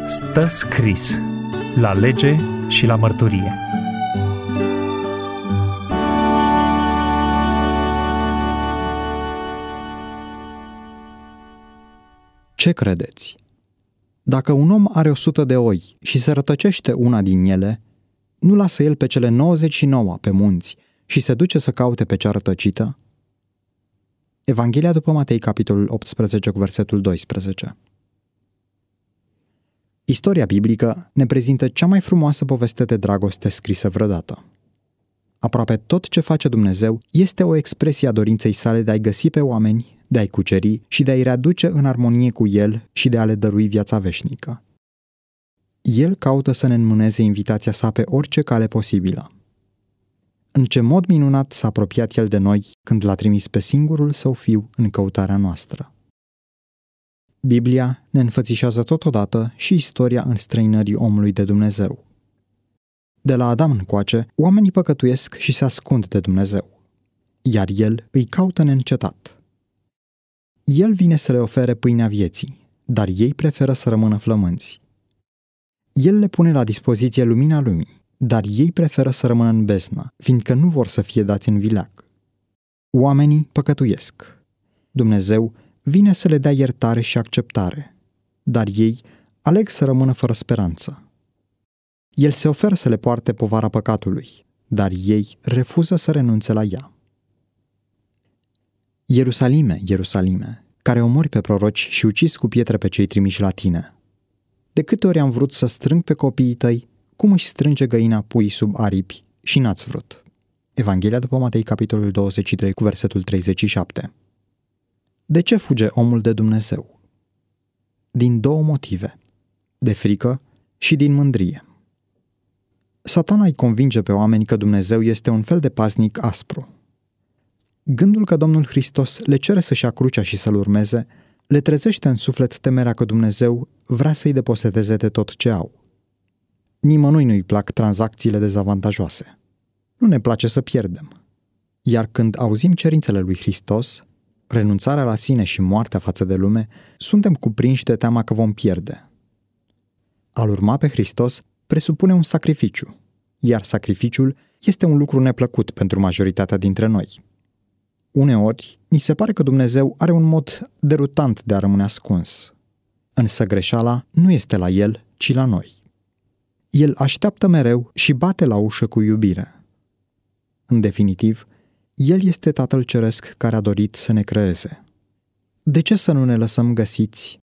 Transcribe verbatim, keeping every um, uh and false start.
Stă scris la lege și la mărturie. Ce credeți? Dacă un om are o sută de oi și se rătăcește una din ele, nu lasă el pe cele nouăzeci și nouă pe munți și se duce să caute pe cea rătăcită? Evanghelia după Matei, capitolul optsprezece, cu versetul doisprezece. Istoria biblică ne prezintă cea mai frumoasă poveste de dragoste scrisă vreodată. Aproape tot ce face Dumnezeu este o expresie a dorinței sale de a-i găsi pe oameni, de a-i cuceri și de a-i readuce în armonie cu El și de a le dărui viața veșnică. El caută să ne înmâneze invitația sa pe orice cale posibilă. În ce mod minunat s-a apropiat El de noi când L-a trimis pe singurul Său Fiu în căutarea noastră. Biblia ne înfățișează totodată și istoria înstrăinării omului de Dumnezeu. De la Adam încoace, oamenii păcătuiesc și se ascund de Dumnezeu, iar El îi caută neîncetat. El vine să le ofere pâinea vieții, dar ei preferă să rămână flămânzi. El le pune la dispoziție lumina lumii, dar ei preferă să rămână în beznă, fiindcă nu vor să fie dați în vileag. Oamenii păcătuiesc. Dumnezeu vine să le dea iertare și acceptare, dar ei aleg să rămână fără speranță. El se oferă să le poarte povara păcatului, dar ei refuză să renunțe la ea. Ierusalime, Ierusalime, care omori pe proroci și ucizi cu pietre pe cei trimiși la tine. De câte ori am vrut să strâng pe copiii tăi, cum își strânge găina pui sub aripi și n-ați vrut. Evanghelia după Matei, capitolul douăzeci și trei, cu versetul treizeci și șapte. De ce fuge omul de Dumnezeu? Din două motive, de frică și din mândrie. Satana îi convinge pe oameni că Dumnezeu este un fel de paznic aspru. Gândul că Domnul Hristos le cere să-și ia crucea și să-L urmeze, le trezește în suflet temerea că Dumnezeu vrea să-i deposeteze de tot ce au. Nimănui nu-i plac tranzacțiile dezavantajoase. Nu ne place să pierdem. Iar când auzim cerințele lui Hristos, renunțarea la sine și moartea față de lume, suntem cuprinși de teama că vom pierde. A-L urma pe Hristos presupune un sacrificiu, iar sacrificiul este un lucru neplăcut pentru majoritatea dintre noi. Uneori, ni se pare că Dumnezeu are un mod derutant de a rămâne ascuns. Însă greșeala nu este la El, ci la noi. El așteaptă mereu și bate la ușă cu iubire. În definitiv, El este Tatăl Ceresc care a dorit să ne creeze. De ce să nu ne lăsăm găsiți